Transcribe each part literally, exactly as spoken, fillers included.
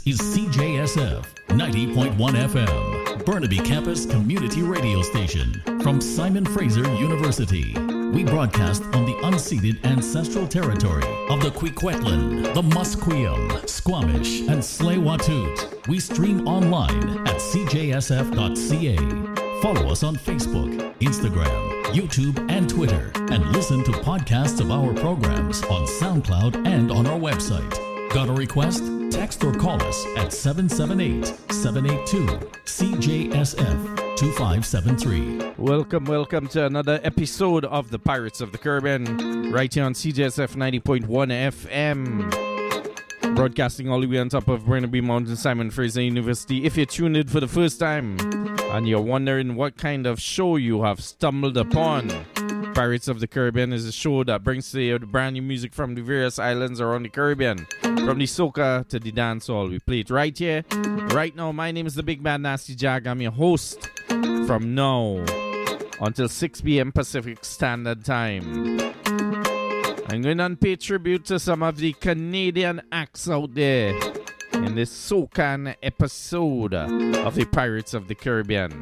is C J S F ninety point one F M, Burnaby Campus Community Radio Station from Simon Fraser University. We broadcast on the unceded ancestral territory of the Kwikwetlan, the Musqueam, Squamish, and Tsleil-Waututh. We stream online at c j s f dot c a. Follow us on Facebook, Instagram, YouTube, and Twitter, and listen to podcasts of our programs on SoundCloud and on our website. Got a request? Text or call us at seven seven eight, seven eight two, C J S F two five seven three. Welcome, welcome to another episode of the Pirates of the Caribbean, right here on C J S F ninety point one F M. Broadcasting all the way on top of Burnaby Mountain, Simon Fraser University. If you're tuned in for the first time and you're wondering what kind of show you have stumbled upon, Pirates of the Caribbean is a show that brings to you the brand new music from the various islands around the Caribbean. From the soca to the dancehall, we play it right here, right now. My name is the Big Bad Nasty Jag. I'm your host from now until six p.m. Pacific Standard Time. I'm going to pay tribute to some of the Canadian acts out there in this soca episode of the Pirates of the Caribbean.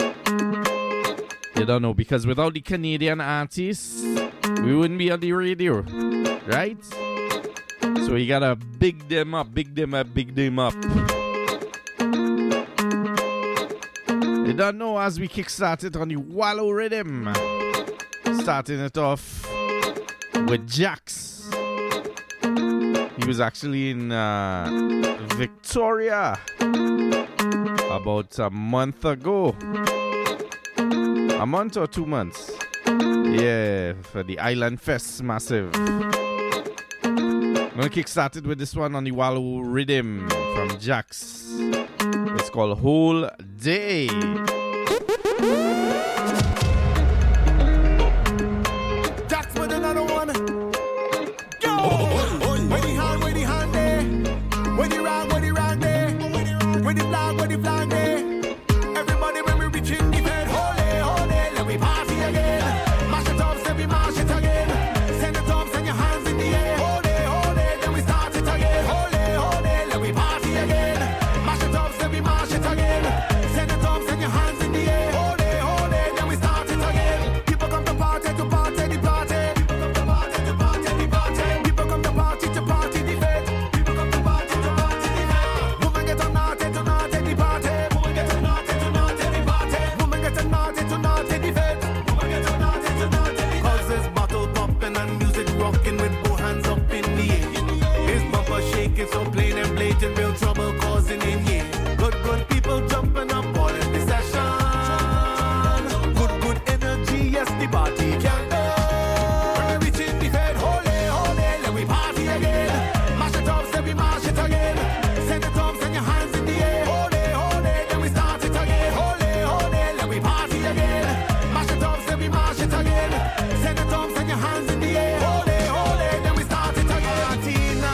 You don't know, because without the Canadian artists, we wouldn't be on the radio, right? So you gotta big them up, big them up, big them up. You don't know, as we kickstart it on the Wallow Rhythm, starting it off with Jax. He was actually in uh, Victoria about a month ago. A month or two months. Yeah, for the Island Fest Massive. I'm gonna kick started with this one on the Wallow Rhythm from Jax. It's called Whole Day. Jax with another one. Go! Where the hand, where the hand there? Where the round, where the round there? Where the flag, where the flag there? Everybody when we reach in the bed, holy, holy, let me party again. Mash it up, say we mash it again. Send it up, send your hands in the air. Holy, holy, then we start it again. Holy, holy, let me party again. Mash it up, say we mash it again. Send it up, send your hands in the air. Holy, holy, then we start it again. People come to party, to party, the party. People come to party, to party, the party. People come to party, to party, the fete. People come to party, to party, the fete. Woman get on naughty, to naughty, the party. Woman get on naughty, to naughty, the party. Woman get on naughty, to naughty, the fete. Woman get on naughty, to naughty, the cause it's bottle popping and music rocking with both hands up in the air. His bumper shaking so plain and blatant, real trouble causing in here. Good, good people jumping up all in the session. Good, good energy, yes, the party can go. When we reach in the fed, holy, holy, let we party again. Mash it up, say we mash it again. Send it up, send your hands in the air. Holy, holy, then we start it again. Holy, holy, let we party again. Mash it up, say we mash it again. Send it up, send your hands in the air. Holy, holy, then we start it again. Party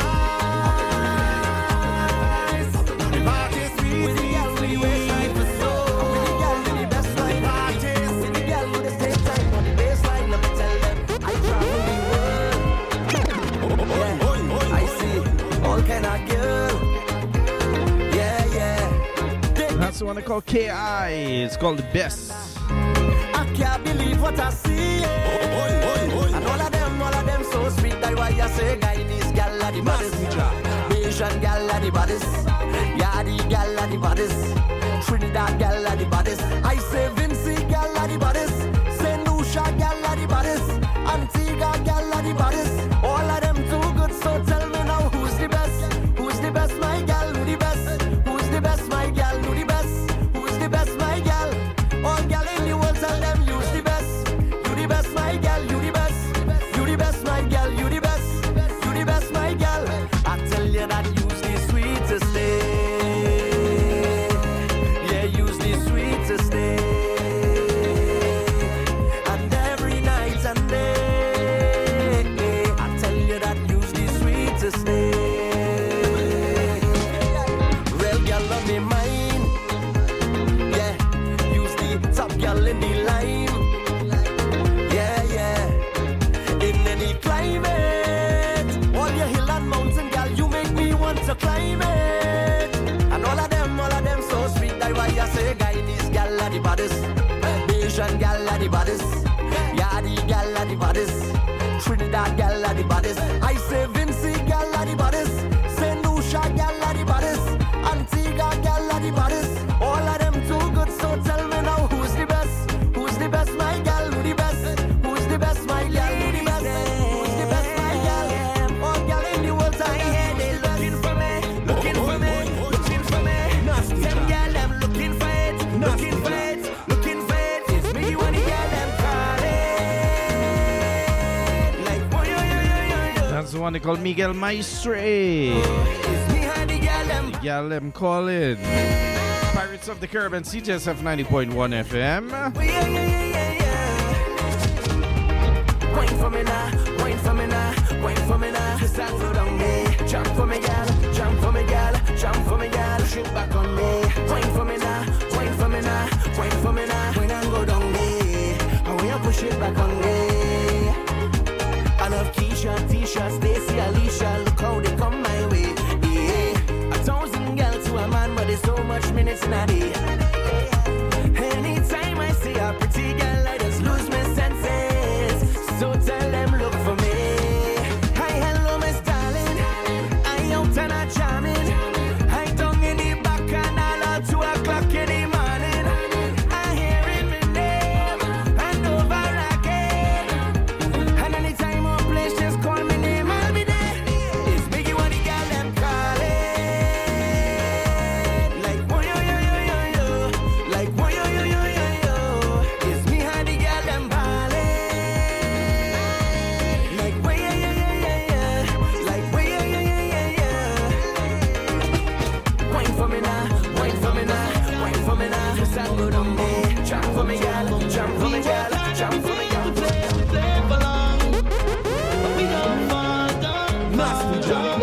nice. The party sweet, with the girl with the waistline for soul. With the girl with the best line. Parties. With the girl with the stage time on the baseline. Let me tell them, I travel the world. Yeah, I see all kind of girl. Yeah, yeah. That's the one they call K I. It's called The Best. I can't believe what I see. And all of them, all of them so sweet. That's why I say, Guyanese gal are the baddest. Asian gal are the baddest. Yadi gal are the baddest. Trinidad gal are the baddest. I say Vincy gal are the baddest. Saint Lucia gal are the baddest. Antigua gal are the baddest. All of them too good, so tell me now who's the best? Who's the best, my gal? Who the best? Who's the best, my gal? Who the best? Who's the best, my gal? All gal in the world, tell them you's the best. You the best, my gal. You the best. You the best, my gal. You the best. You the best, my gal. I tell you that you's the sweetest thing. called Miguel Maestre. The gal them calling. Pirates of the Caribbean, C J S F ninety point one F M. Wait for me now, wait for me now, wait for me now. Just stand so down me. Jump for me, gal, jump for me, gal, jump for me, gal. Shoot back on me. Wait for me now, wait for me now, wait for me now. When I go down me, I will push it back on me. I love Keisha, Tisha, Stacy, Alicia. Look how they come my way. Yeah. A thousand girls to a man, but there's so much minutes in a day. Anytime I see a pretty girl, I just lose my senses. So tell them look for me. Hi, hello, Miss Darling. I out and a jamming. I down in the back and all at two o'clock in the morning. I hearing my name and over again. And anytime or place, just call me name, I'll be there. It's Biggie when the girl them calling. Like boy yo yo yo yo yo. Like boy yo yo yo yo yo. It's me and the girl them balling. Like boy yeah yeah yeah yeah yeah. Like boy yeah yeah yeah yeah yeah. Wait for me now, wait for me now, wait for me now. Just stand good on me. Jump for me, girl, jump for me, girl, jump for me, girl. Play for long, but we don't fall down. Nasty jump.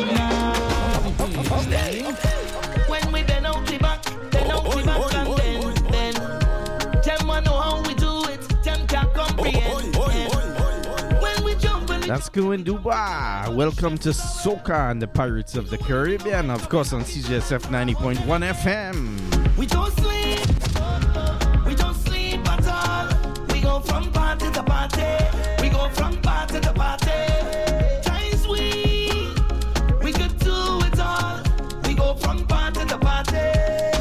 When we bend out the back, bend out the back and then, then. Them wanna know how we do it, them can't comprehend. When we jump, when we That's going Dubai. Welcome to Soca and the Pirates of the Caribbean, of course, on C J S F ninety point one F M. We don't sleep, we don't sleep at all. We go from party to party, we go from party to party. Times we, we could do it all. We go from party to party.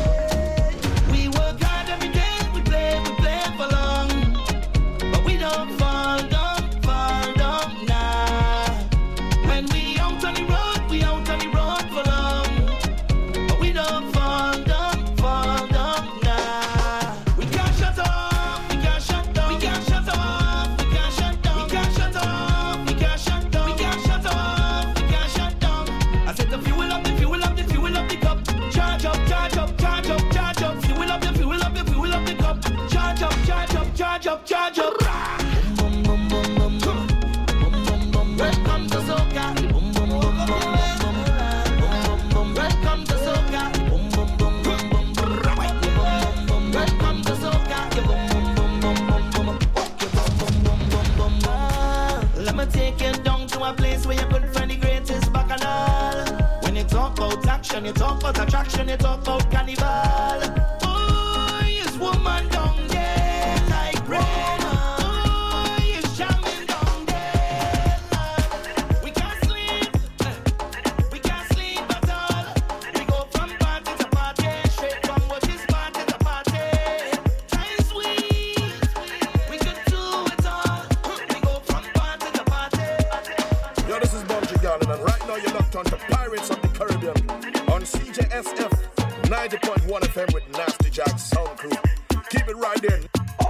We work hard every day, we play, we play for long. But we don't fall down, fall down now. When we out on the road, we out on the road for long. But we don't fall down, fall down now. We can't shut off, we can't shut down, we can't shut off, we can't shut down, we can't shut off, we can't shut down, we can't shut off, we can't shut down. I said the fuel up, the fuel up, the fuel up the cup. Charge up, charge up, charge up, charge up. Fuel up, the fuel up, the fuel up the cup. Charge up, charge up, charge up, charge up. Boom, boom, boom, boom, boom. Boom, boom, boom, boom. Welcome to Soca. Boom, boom, boom, boom, boom. Boom, boom, boom. Welcome to Soca. Boom, boom, boom, boom, boom, boom. Boom, boom, boom. Welcome to Soca. Boom, boom, boom, boom, boom, boom. Boom, boom, boom, boom, boom, boom. Let me take you down to a place where you could find the greatest bacchanal. When you talk about action, you talk about attraction, you talk about carnival. Oh, yes, woman down there like rain. Oh, yes, jamming down there. We can't sleep, we can't sleep at all. We go from party to party, straight from what is party to party. Times we, we could do it all. We go from party to party. Yo, this is Bungie Garland, and right now you're locked on to Pirates of the Caribbean on C J S F ninety point one F M with Nasty Jack Sound Crew. Keep it right there.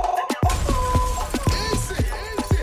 Easy, easy,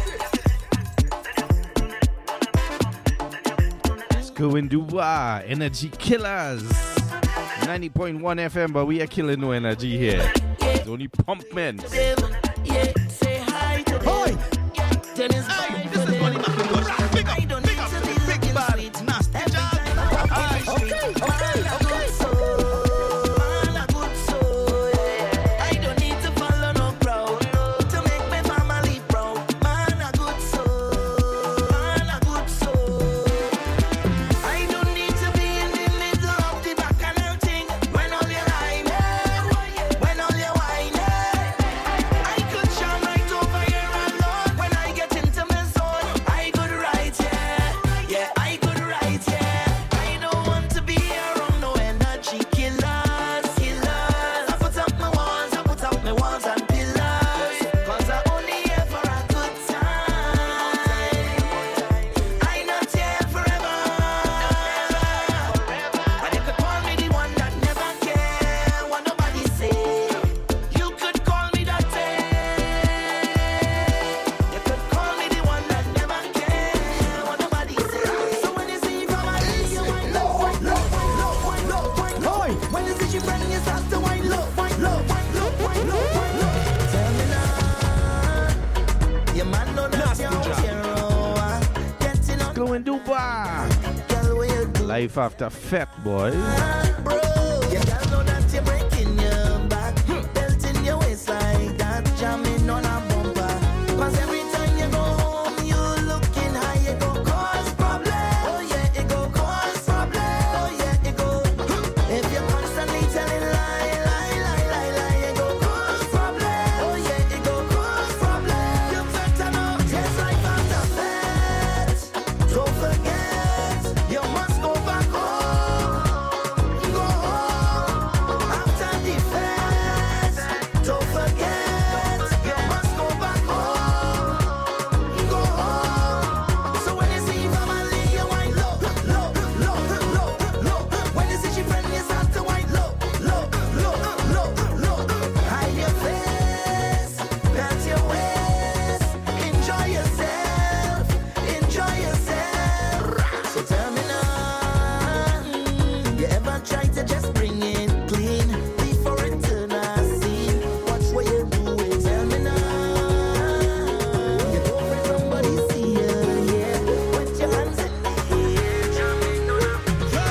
easy. Let's go in Dubai. Energy Killers. ninety point one F M, but we are killing no energy here. It's only pump men. Yeah, say hi to them. Dennis, Hey, this is Bunny McIntosh. Big up, I don't big need up to to be the big looking bad, sweet. nasty Every Jack. time I walk in the street, Okay, man, a good soul, man, a good soul. I don't need to follow no crowd to make my family proud. Man, a good soul, man, a good soul. I don't need to be in the middle of the bacchanal thing. When all your line, when all your wine, I could shine right over here alone. When I get into my zone, I could ride. life after Fat Boy. Bro, you gotta know that you're breaking your back, belting your waist like that, jamming on a bumper. Cause every time you go home, you looking high, you go cause problem. Oh yeah, it go cause problem. Oh yeah, it go. If you're constantly telling lie, lie, lie, lie, lie, it go cause problem. Oh yeah, it go cause problem. You better know, just like after that. Don't forget, you must go back home. Go home after the fest. Don't forget, you must go back home. Go home. So when you see family, you wind low, low, low, low, low. When you see your friend, you start to wind low, low, low, low, low. Hide your face, dance your waist, enjoy yourself, enjoy yourself. So tell me now, you ever try to just bring it clean before it turn a scene? Watch what you're doing. Tell me now, you go for somebody see you, yeah. Put your hands in the air, jamming on a-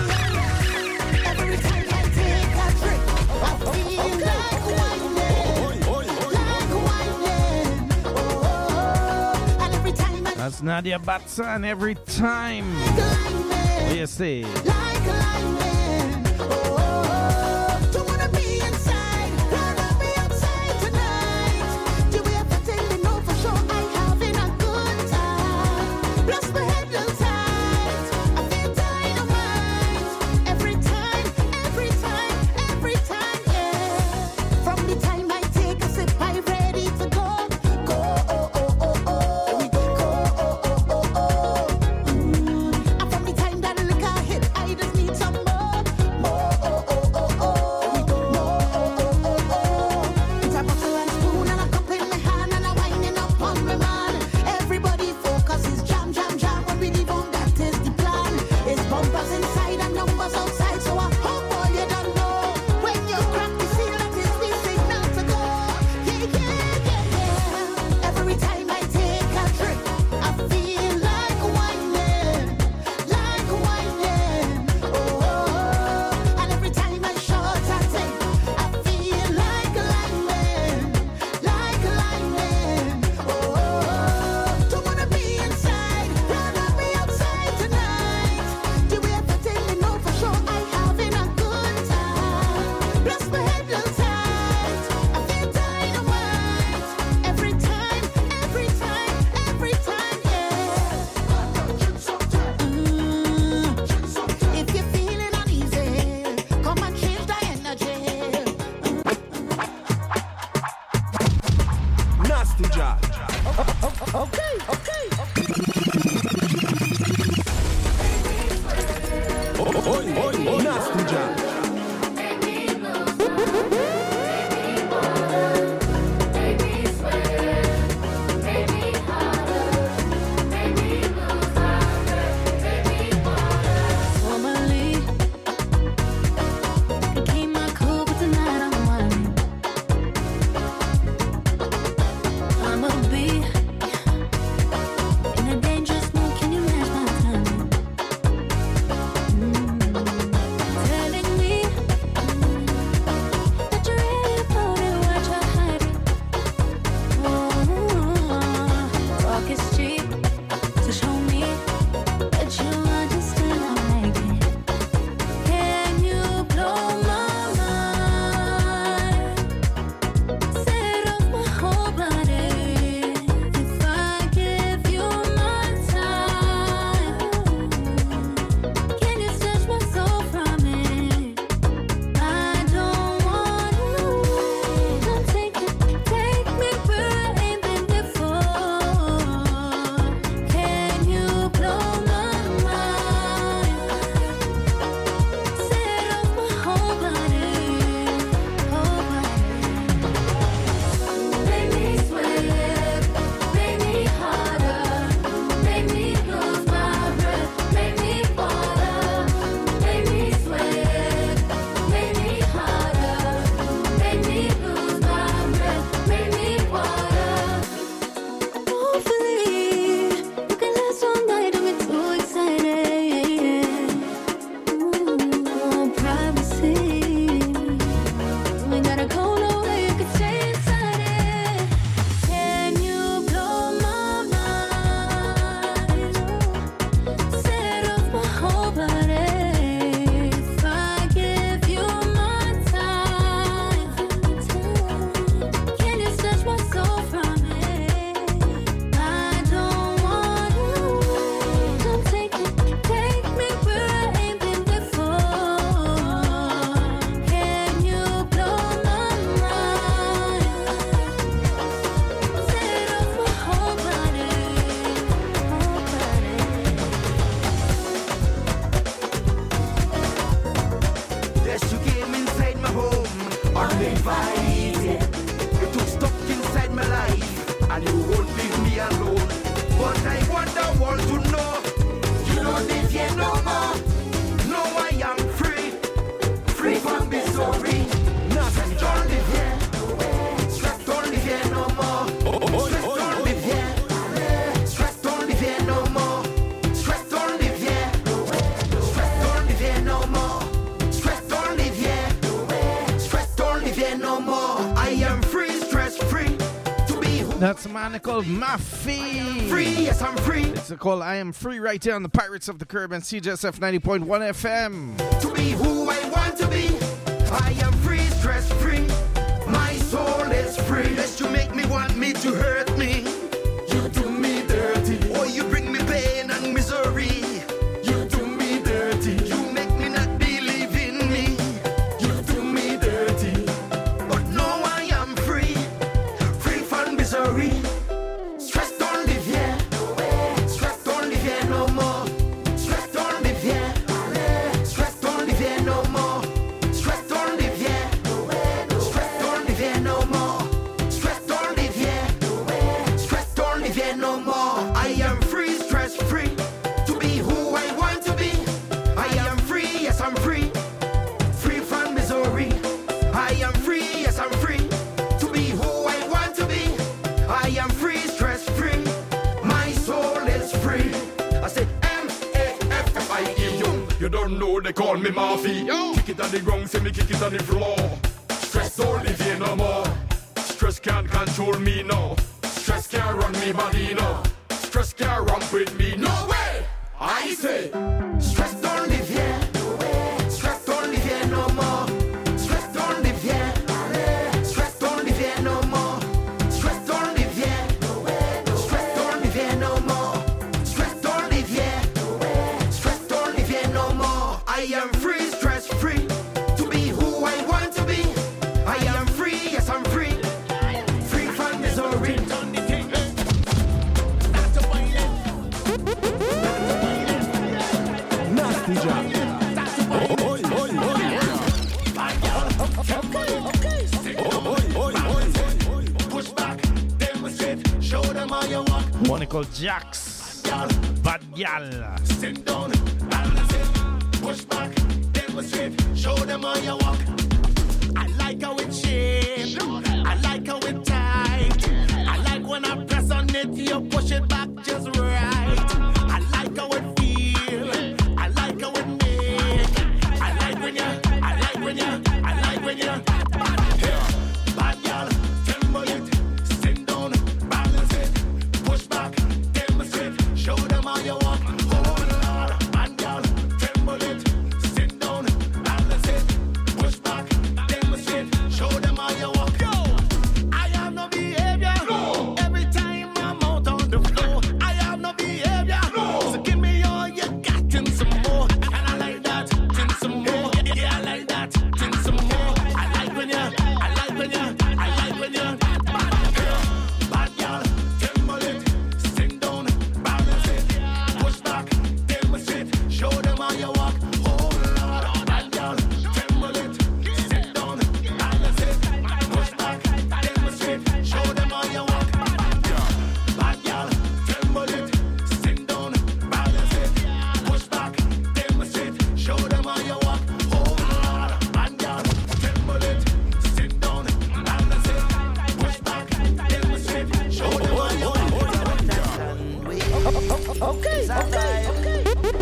Every time I take a drink, I feel like whining, like whining. Oh, and every time I That's Nadia Batson every time. climbing, What you say? like climbing. Oh, don't wanna be inside, rather be outside tonight. Do we have to tell me no for sure? I having a good time. Plus my head little tight. I feel dynamite. Every time, every time, every time, yeah. From the time I take a sip, I'm ready to go. Go, oh, oh, oh, oh. Go, oh, oh, oh, oh. And from the time that liquor hit, I fight, yeah. You took stuck inside my life, and you won't leave me alone. But I want the world to know, you don't live here no more. No, I am free, free from misery. Nothing don't live here, stress don't live here no more. Stress don't live here, stress don't live here no more. Stress don't live here, stress don't live here no more. Stress don't live here, stress don't live here no more. I am free, stress free. That's a man called Maffy. Free, yes, I'm free. It's called I Am Free right here on the Pirates of the Caribbean, C J S F ninety point one F M. To be who I want to be, I am free, stress free. My soul is free. Lest you make me want me to hurt me. You do me dirty. Or you bring me pain and misery. You do me dirty. You make me not believe in me. You do me dirty. But no, I am free. Free from misery. Stress don't live here. Stress don't live here no more. Stress don't live here. Stress don't live here no more. Stress don't live here. Stress don't live here no more. Stress don't live here. Stress don't live here no more. I am free, stress free. To be who I want to be. I am free, yes I'm free. Free from misery. I am free, yes I'm free. To be who I want to be. I am free, stress free. My soul is free. I said M A F F I E U. You don't know they call me Murphy. Kick it on the ground, say me kick it on the floor. Stress don't live here no more. Stress can't control me now. Stress can't run me body now. Stress can't romp with me. No way! I say Stress don't live here. Stress don't live here no more. Stress don't live here. Stress don't live here no more. Stress don't live here. Stress don't live here no more. Stress don't live here. Stress don't live here no more. I am free, stress free. To be who I want to be. I am free, yes I'm free. Free from misery. Nasty Jack. Oi, oi, oi, oi. Push back, demonstrate, show them how you walk. One called Jax. Bad gal. Sit down, balance it, push back, demonstrate, show them how you walk. I like how it shaped, I like how it tight. I like when I press on it, you push it back just right. I like how it feel, I like how it make. I like when you, I like when you, I like when you. Bad girl, tremble it, sit down, balance it, push back, demonstrate, show them how you walk. Oh Lord, bad girl, tremble it, sit down, balance it, push back, demonstrate, show them how you walk. Yo, I have no behavior. No. Every time I'm out on the floor, I have no behavior. No. So give me all you got and some more. And I like that, and some more. Yeah, I like that, and some more. I like when you, I like when you, I like when you. Bad girl, tremble it, sit down, balance it, push back, demonstrate, show them how you walk. Oh Lord, bad girl, tremble it, sit down, balance it, push back, demonstrate, show them how you walk. Bad girl, tremble it, sit down, balance it, push back, demonstrate, show them how you walk. Oh Lord, bad girl, tremble it, sit down, balance it, push back, demonstrate, show them how you walk. Okay, okay, okay.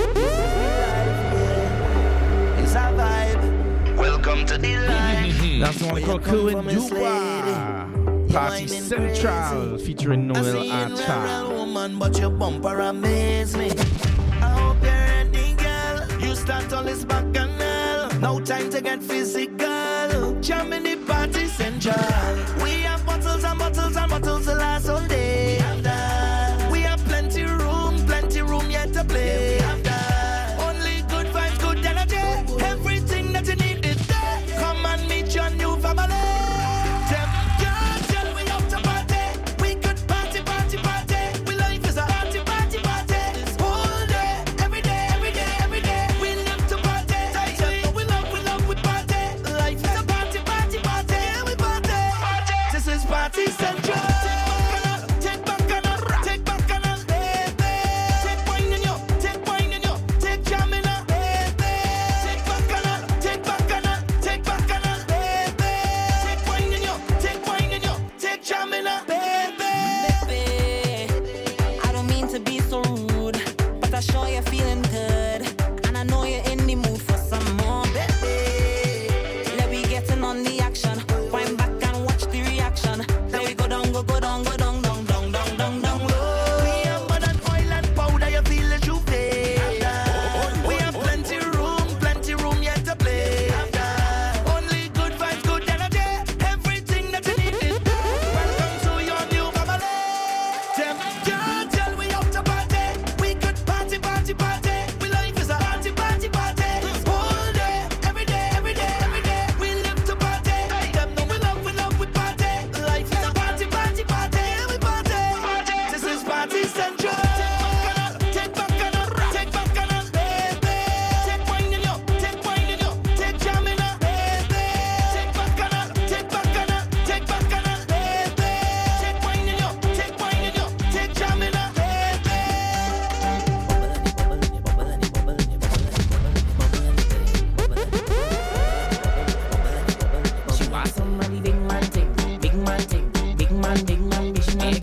It's a vibe. Welcome to the life. That's the one called Cool and Duba. Party Central featuring I see Noel you're not a real Archer. woman, but your bumper amaze me. I hope you're ready, girl. You start all this bacchanal. No time to get physical. Jam in the party central. We have bottles and bottles and bottles to last all day. We have that. We have plenty room, plenty room yet to play. We have that. Only good vibes, good energy. Everything that you need is there. Come and meet your new family. Them girls, tell we up to party. We could party, party, party. We life is a party, party, party. This whole day, every day, every day, every day. We live to party. We love, we love, we party. Life is a party, party, party.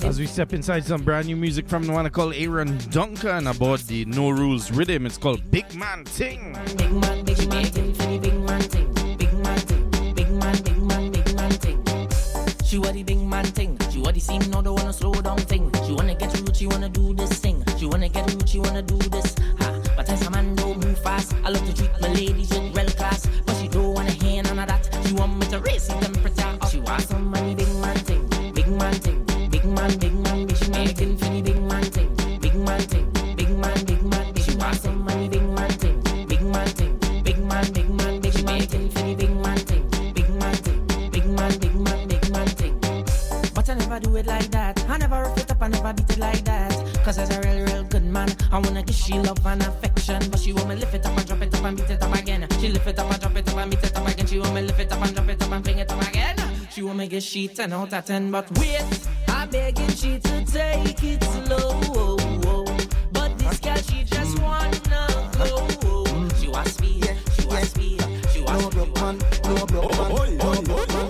As we step inside some brand new music from the one called Aaron Duncan about the No Rules rhythm. It's called Big Man Ting. Big man, big man ting, for the big man ting. Big man ting, big man, big man, big man ting. She want the big man ting. She want the scene, no, don't wanna slow down thing. She wanna get rude, she wanna do this thing. She wanna get rude, she wanna do this. Ha. But as a man don't move fast, I love to treat my ladies with real class. But she don't wanna hear none of that. She want me to raise the temperature up. She want some money, big man ting, big man ting. Big man, big man, big man, ting for the big man ting. Big man ting, big man, big man, big she want some money, big man ting. Big man ting, big man, big man, big man, ting for the big man ting. Big man ting, big man, big man, big man ting. But I never do it like that. I never rough it up, I never beat it like that. Cause as a real, real good man, I wanna give she love and affection. But she want me lift it up and drop it up and beat it up again. She lift it up and drop it up and beat it up again. She want me lift it up and drop it up and bring it up again. She want me give she ten out of ten, but wait, I begging she to take it slow. But this girl, she just wanna go. She want speed, she want speed, she want No broke man, no broke man, no broke man.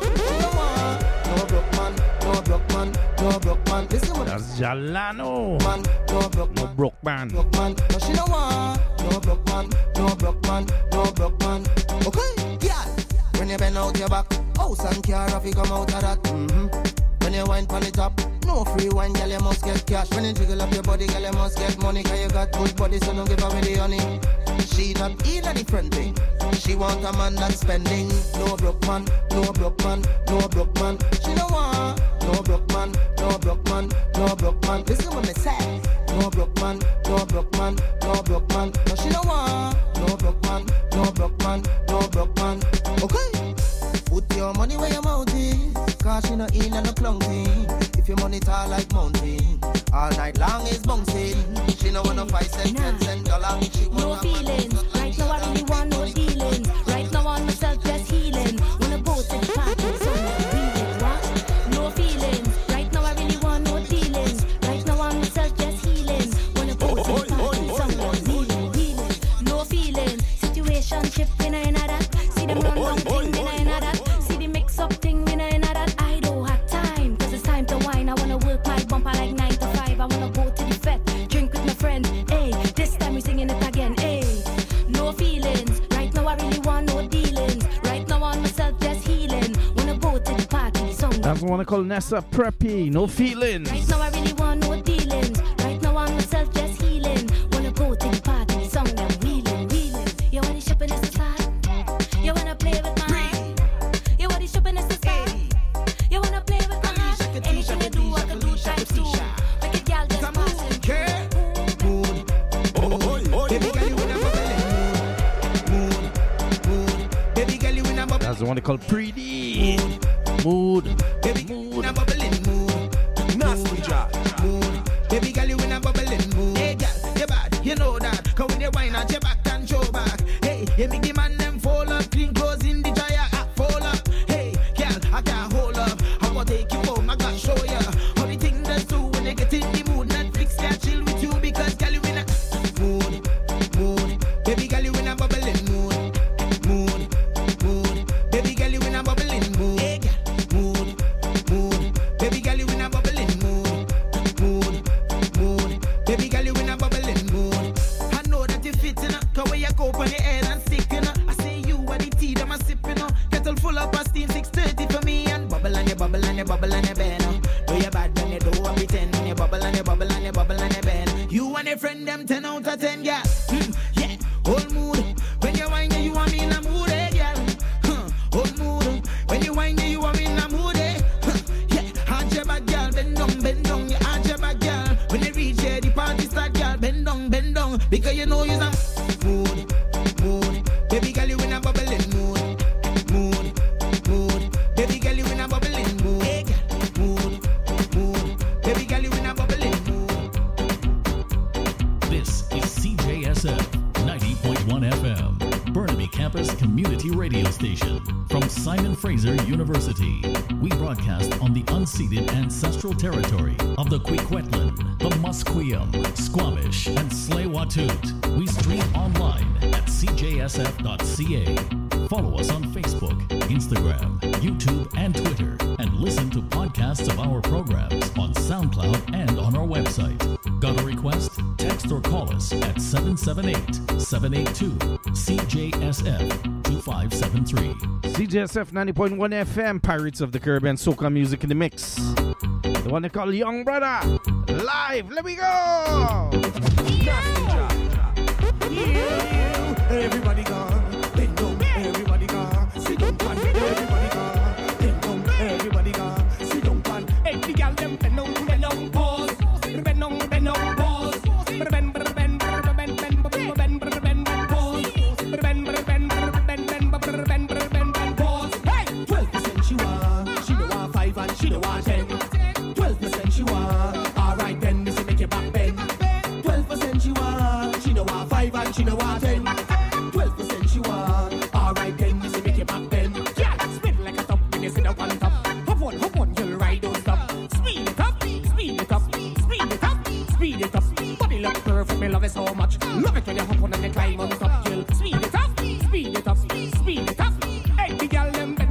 No broke man, no broke man, no broke man. Listen what That's Jalano. man, no broke No man, broke man. broke man. No she no want. No broke man, no broke man, no broke man. Okay, yeah. When you bend out your back, house and car, if you come out of that. Mm-hmm. When you wine pon the top, no free wine, girl, you must get cash. When you jiggle up your body, girl, you must get money. Cause you got good body, so don't give away the honey. She not in a different thing. She want a man that's spending. No broke man, no broke man, no broke man. She no want. No broke man, no broke man, no broke man. Listen what me say. No broke man, no broke man, no broke man. No she no want. No broke man, no broke man, no broke man. Okay. Put your money where your mouth is. Cause she no in and no clunky. If your money tall like mountain, all night long is bouncing. She no want no five cent, Nah. ten cent dollar. She want No a man feelings. who's not Right now I really want no dealings. Right now on myself just healing. Wanna go to the party, so I'm feeling what? No feelings. Right now I really want no dealings. Right now on myself just healing. Wanna go to the party, so I'm healing, healing. No feelings. Situationship in a in a that. See them run down thing in a in a that. See the mix up thing in a in a that. I don't have time, cause it's time to wine. I wanna work my bumper like nine to five. I wanna go to the fete, drink with my friend. Hey, this time we singing it again. Hey, no feelings. Right now I really want no dealings. Right now on myself just healing. Wanna go to the party, song. That's the one called Nessa Preppy. No feelings. Right now I really want no dealings. Right now on myself just healing. Wanna go to the party, song. I'm wheeling, wheeling. You want the shopping is the spot. You wanna play with my heart. You want the shopping is the spot. You wanna play with my heart. Anything you do, I can do times two. Make a girl just passing. care. Mood, mood. Baby girl, you in a bubbling mood. Mood, mood. Baby girl, you in a bubbling That's the one called Pretty. Mood. Baby girl, you in a bubbling mood. Nasty job. Mood. Baby girl, you in a bubbling mood. Hey girl, you bad, you know that. Cause when you wine out your back and show back. Hey, you make the man them fall up, clean clothes in the dryer, ah, fall up. Hey, girl, I can't hold up. I wanna take you home, I gotta show ya how the thing does do when you get in the mood. Netflix can't chill with you because girl, you in a mood, mood. Baby girl, you in a bubbling mood. Mood, mood. Baby girl, you in a bubbling mood. Hey, girl, mood, mood. Baby girl, you in a bubbling mood. Mood, mood. Baby girl, you in a bubbling mood. I know that you fit in a cause when you go up on your head and stick in a I say you are the tea that I'm sipping on. Kettle full up of steam, six thirty for me and bubble and you bubble and you bubble and you bend on. Do you bad when you do a pretend and you bubble and you bubble and you bubble and you bend. You and your friend them ten out of ten, girl. Mm, yeah, whole mood. When you whine, you want me in a mood, eh, girl. Huh, whole mood. When you whine, you want me in a mood, eh. Huh, yeah, hard your back, girl. Bend down, bend down. You hard your back, girl. When you reach here, the party start, girl. Bend down, bend down. Because you know you're a mood, mood. Baby girl, you in a bubbling mood. Mood, mood. Baby girl, you in a bubbling mood. Hey, girl, mood, mood. Baby girl, you in a bubbling mood. This is C J S F ninety point one F M, Burnaby Campus Community Radio Station. From Simon Fraser University, we broadcast on the unceded ancestral territory of the Kwikwetlan, the Musqueam, Squamish, and Tsleil-Waututh. We stream online at c j s f dot c a. Follow us on Facebook, Instagram, YouTube, and Twitter, and listen to podcasts of our programs on SoundCloud and on our website. Got a request? Text or call us at seven seven eight, seven eight two, C J S F two five seven three. C J S F ninety point one F M, Pirates of the Caribbean, soca music in the mix. The one they call Young Brother. Live, let me go! Yeah. Everybody gone, they know everybody gone. Sit down, pan, everybody gone. They know everybody gone. Sit down, pan. Hey, the girl them bend down, bend down, pause. Bend down, bend down, pause. Bend, bend, bend, bend, bend, bend, bend, bend, bend, pause. Bend, bend, bend, bend, bend, bend, bend, bend, bend, pause. Hey, twelve percent she want, she don't want five and she don't want ten. Twelve percent she want, all right then, this will make you back bend. Twelve percent she want, she don't want five and she don't want ten. Twelve percent she want, all right then, this will make you back bend. Yeah, spin like a top when you sit up on top. Hop on, hop on, you'll ride, don't stop. Speed it up, speed it up, speed it up, speed it up. Body look perfect, me love it so much. Love it when you hop on and you climb on top. You'll speed it up, speed it up, speed it up. Hey, the girl them